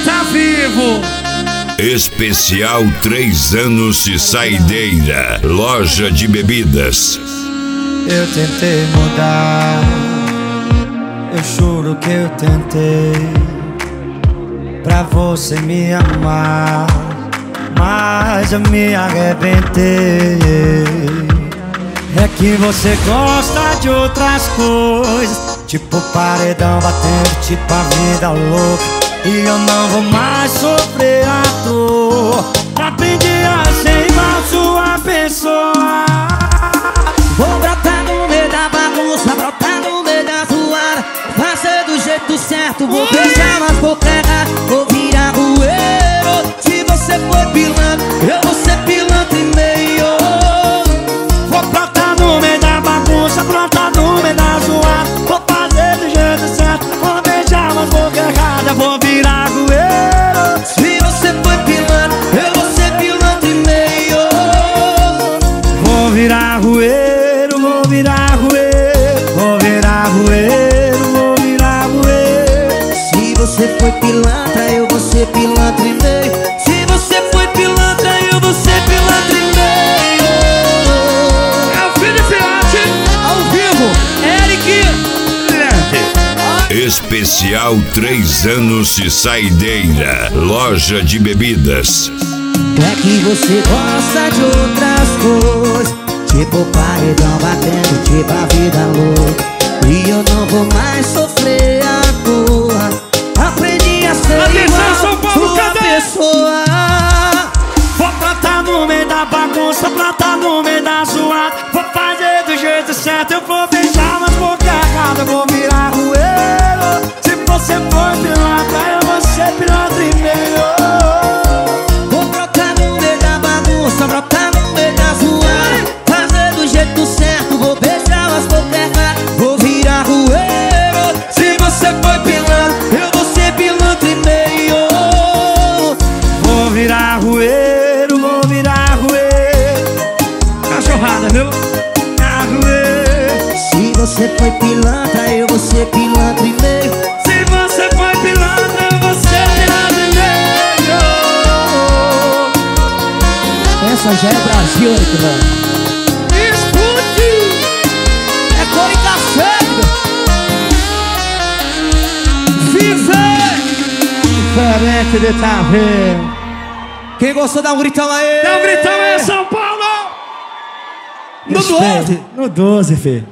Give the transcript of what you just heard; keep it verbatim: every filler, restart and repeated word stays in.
tá vivo. Especial três anos de saideira, loja de bebidas. Eu tentei mudar, eu juro que eu tentei, pra você me amar, mas eu me arrebentei. É que você gosta de outras coisas, tipo paredão batendo, tipo a vida louca, e eu não vou mais sofrer à toa. Aprendi a ser igual sua pessoa. Vou brotar no meio da bagunça, brotar no meio da zoada, fazer do jeito certo, vou beijar nas bocas erradas, vou virar rueiro. Se você for pilantra, eu vou ser pilantra e meio. Vou brotar no meio da bagunça, brotar no meio da zoada, vou fazer do jeito certo, vou beijar nas bocas erradas, vou virar rueiro. Se você for pilantra, eu vou ser pilantra e meio. Vou virar rueiro, vou virar rueiro, vou virar rueiro, vou virar rueiro. Se você foi pilantra, eu vou ser pilantra e meio. Se você foi pilantra, eu vou ser pilantra e meio. É o filho filhote, Ao vivo, Eric. Especial três anos de saideira, loja de bebidas. É que você gosta de outras coisas, tipo paredão batendo, tipo a vida louca, e eu não vou mais sofrer à toa. Aprendi a ser Atenção, São igual Paulo, sua cadê? pessoa. Vou plantar no meio da bagunça, plantar no meio da zoada, vou fazer do jeito certo, eu vou beijar nas bocas erradas, eu vou virar rueiro. Se você for pilantra, eu vou ser pilantra e meio. Vou brotar no meio da bagunça, brotar no meio da zoada, fazer do jeito certo, vou beijar as bocas erradas, vou virar rueiro. Se você foi pilantra, eu vou ser pilantra e meio. Vou virar rueiro, vou virar rueiro. cachorrada, viu? Virar rueiro. Se você foi pilantra, eu vou ser pilantra e meio. Se você foi pilantra, eu vou ser pilantra e meio. Essa já é Brasil, irmão. Escute! É cor e cacete. Diferente de tá vendo. Quem gostou, dá um gritão aí. Dá um gritão aí, São Paulo! No Respeite. doze! No doze, filho.